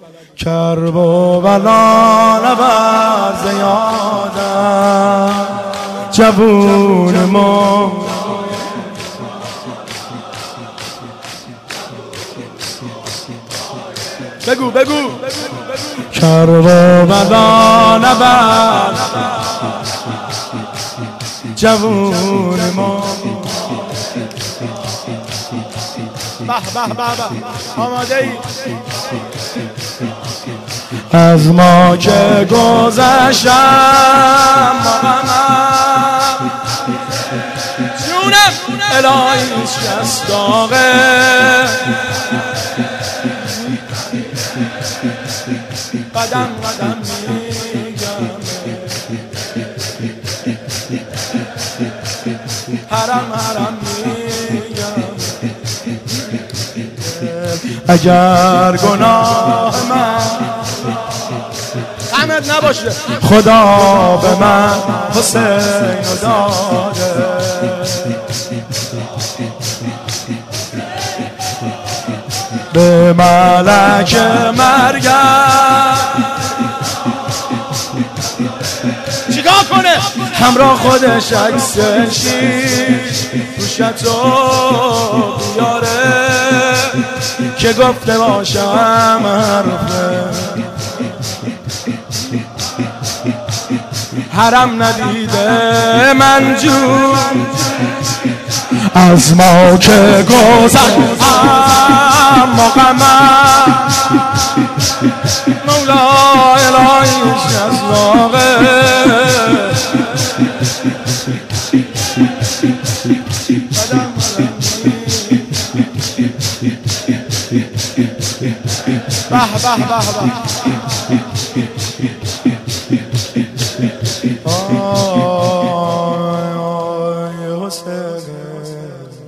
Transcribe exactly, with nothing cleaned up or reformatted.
کرب و بلا نبر زیادم جوون ما بگو بگو کرب و بلا نبر جوون ما به به به به آماده ای از ما که گذشتم محمد جونم الهی شکست داغه قدم قدم میگم حرم حرم میگم اگر گناه من غمت نباشه خدا به من حسین داده به ملک مرگم چیکار کنه همراه خودش عکس شیش روشتو بیاره که گفته باشم حرفه حرم ندیده من جون از ما که گذشتم مقامم مولا الهیش از لاغه به به به به آی آی حسین